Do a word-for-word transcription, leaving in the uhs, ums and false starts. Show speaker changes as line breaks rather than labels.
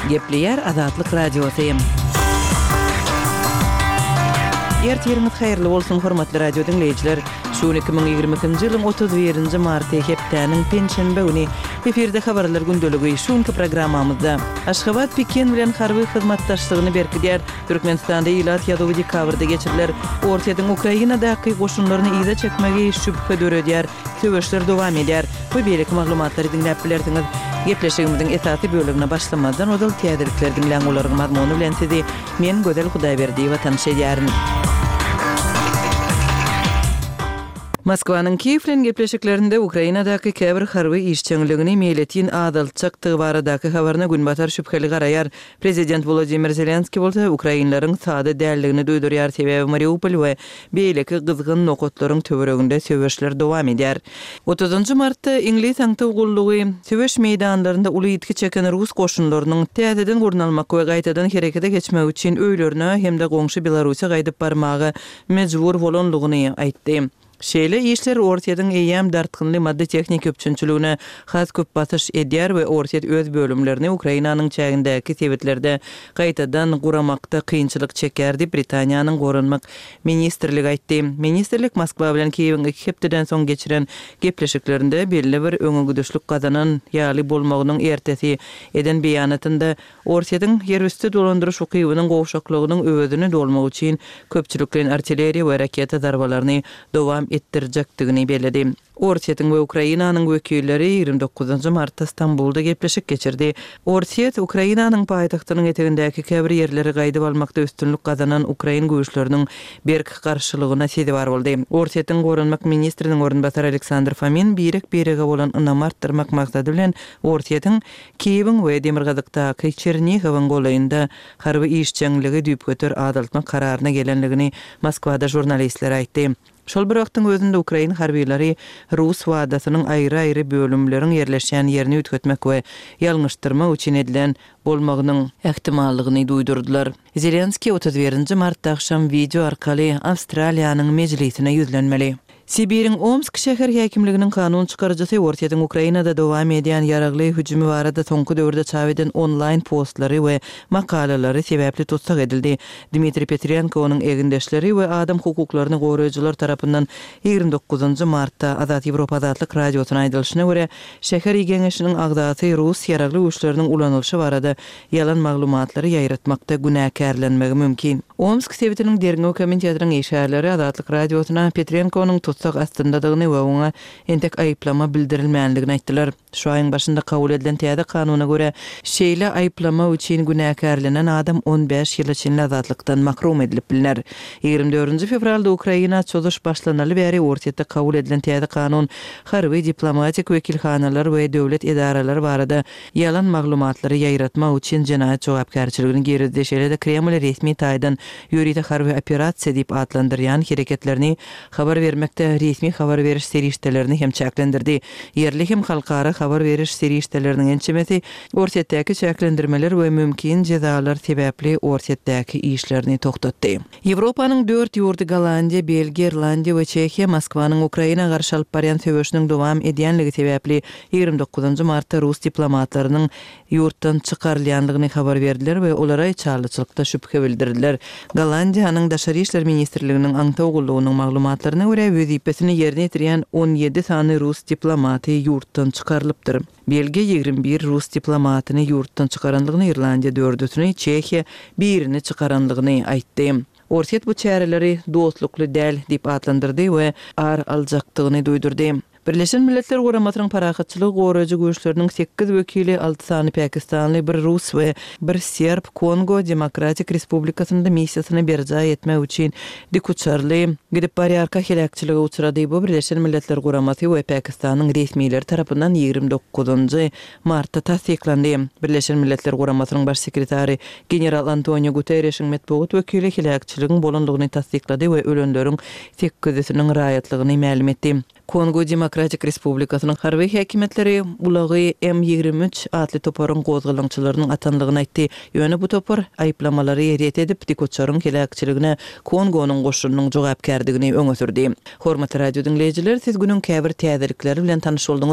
Gepleyer Azatlyk Radiosyym. Ertirimiz hayırlı bolsun hormatly radio dinleyijiler. Şu iki bin ýygrimiňji ýylyň otuz birinji marty hepdeniň penşenbe güni eferde habarlar gündöligi şunky programmamyzda Aşgabat Pekin bilen harby hyzmatdaşlygyny berkidýär. Türkmenistanda ýylat ýazywy dekabrda geçiriler. Ortadan Ukrainadaky goşunlaryny ýyda çekmegi şüphe döredýär. Töweşler dowam edýär. Bu beýlik maglumatlary dinläp bilerdiňiz. Gepleşigimiziň esasy bölümine başlamadan odal täzelikler bilen olaryň mazmuny bilen sizi men Gödel Hudaýberdiýewa tanışýaryn. Moskwanyň Kiýew bilen gepleşiklerinde Ukrainadaky käbir harby işçiligini meýletin adalçakdygy baradaky habaryna günbatar şüpheli garaýar. Prezident Volodymyr Zelenski bolsa Ukrainlaryň sada däldigini duýdurýar. Sebäbi Mariupol we beýleki gyzgyn nokotlaryň töwereginde söwüşler dowam edýär. otuzunjy martda Ingliz taňta ugullugy söwüş meýdanlarynda uly ýetki çeken Rus goşunlarynyň täzeden gurnalmak we gaýtadan herekete geçmek üçin öýlerine hem de goňşy Belarusiýa gaýdyp barmagy mejbur bolanlygyny aýtdy. Şeýle işler ortadan eýem dartgynly madda teknik köpçünçiligine has köp batyş edýär we ortat öz bölümlerini Ukrainanyň çägindäki sebetlerde gaýtadan guramakda kynçylyk çeker diýip Britaniýanyň gorunmak ministrligi aýtdy. Ministrlik Moskwa bilen Kiýewiň iki hepdeden soň geçiren gepleşiklerinde belli bir öňe güdüşlük gazanan ýaly bolmagynyň ertesi eden beýanatynda ortadan ýerüstü dolandyryş ukybynyň gowşaklygynyň özüni dolmak üçin köpçüliklen artilleriýa we raketa zarbalaryny dowam etdirjekdigini beledi. Ortaýatyň we Ukrainanyň wekilleri ýygrimi dokuzunjy martda Stambulda gepleşik geçirdi. Ortaýat Ukrainanyň paýtagtynyň etegindäki käbir ýerleri gaýdyp almakda üstünlük gazanan Ukrain güýçleriniň berk garşylygyna sezibar boldy. Ortaýatyň gorunmak ministriniň orunbasary Aleksandr Fomin birek berege bolan ynam artdyrmak maksady bilen Ortaýatyň Kiýewiň we Demirgazykdaky Çernigowyň golaýynda harby işçiligi düýp götür adaltmak kararyna gelenligini Moskwada jurnalistler aýtdy. Şol bir wagtyň özünde Ukrain harbiýleri Rus wadasynyň aýry-aýry bölümleriň ýerleşýän ýerini ütgetmek we ýalňyşdyrmak üçin edilen bolmagynyň ähtimallygyny duýdurdylar. Zelenski otuz birinji martda akşam video arkaly Awstraliýanyň mejlisine ýüzlenmeli. Sibiriň Omsk şäher häkimliginiň kanun çykarjysy Ortaýatyň Ukrainada dowam edýän ýaragly hüjümi barada soňky döwürde çap eden online postlary we makalalary sebäpli tutsak edildi. Dmitri Petrenko onuň egindeşleri we adam hukuklaryny goraýjylar tarapyndan ýygrimi dokuzunjy martda Azat Ýewropa Azatlyk Radiosyna aýdylyşyna görä şäher ýeňeşiniň agdaty Rus ýaragly güýçleriniň ulanylşy barada ýalan maglumatlary ýaýratmakda günäkärlenmegi mümkin. Omsk sebitiniň derňe komitetynyň işgärleri Azatlyk Radiosyna Petrenko'nun tutsak astyndadygyny we oňa entek aýyplama bildirilmänligini aýtdylar. Şu aýyň başynda kabul edilen täze kanuna görä şeýle aýyplama üçin günäkärlenen adam on beş ýyl içinde azatlykdan mahrum edilip bilinär. ýygrimi dördünji fevralda Ukraina çözdüş başlanaly bäri ortaýatda kabul edilen täze kanun harby diplomatik wekilhanalar we döwlet edaralary barada ýalan maglumatlary ýaýratmak üçin jenaýat jogapkärçiligini geride şeýle de Kreml resmi taýdan ýöride harby operasiýa diýip adlandyrýan hereketlerini habar bermekde resmi habar beriş serişdelerini hem çäklendirdi. Yerli hem halkara habar beriş serişdeleriniň ençemesi ortaýatdaky çäklendirmeler we mümkin jezalar sebäpli ortaýatdaky işlerini toktatdy. Ýewropanyň dört ýurdy Gollandiýa, Belgiýa, Irlandiýa we Çekiýa Moskwanyň Ukraina garşy alyp barýan söwüşiniň dowam edýänligi sebäpli ýygrimi dokuzunjy martda Rus diplomatlarynyň ýurtdan çykarylýanlygyny habar berdiler we olara çarlyçylykda şüphe bildirdiler. Gollandiýanyň Daşary işler ministrliginiň aňta ugullygynyň maglumatlaryna görä wezipesini ýerine ýetirýän on ýedi sany Rus diplomaty ýurtdan çykarylypdyr. Belgiýa ýygrimi bir Rus diplomatyny ýurtdan çykaranlygyny, Irlandiýa dördüsini, Çekiýa birini çykaranlygyny aýtdy. Ortaýat bu çäreleri dostlukly däl diýip adlandyrdy we ar aljakdygyny duýdurdy. Birleşen Milletler Guramatynyň parahatçylygy goraýjy güýçleriniň sekiz wekili alty sany Pakistanly, bir Rus we bir Serb Kongo Demokratik Respublikasynda missiýasyny berjä etmek üçin dikuçarly gidip barýarka helakçylyga uçrady. Bu Birleşen Milletler Guramaty we Pakistanyň resmiýetleri tarapyndan ýygrimi dokuzunjy martda tasdiklandy. Birleşen Milletler Guramatynyň baş sekretary general Antonio Guterres'iň metbuat wekili helakçylygyň bolanlygyny tasdiklady we ölenleriň sekizisiniň raýatlygyny ma'lum etdi. Kongo Demokratik Respublikasynyň harby häkimetleri ulagy M ýygrimi üç atly toparyň gozgalançylarynyň atanlygyny aýtdy. Ýöne bu topar aýyplamалary ret edip dikoçaryň helakçylygyna Kongonyň goşunynyň jogapkärdigini öňe sürdi. Hormatly radio dinleýijiler, siz günüň käbir täzelikleri bilen tanyş boldunuz.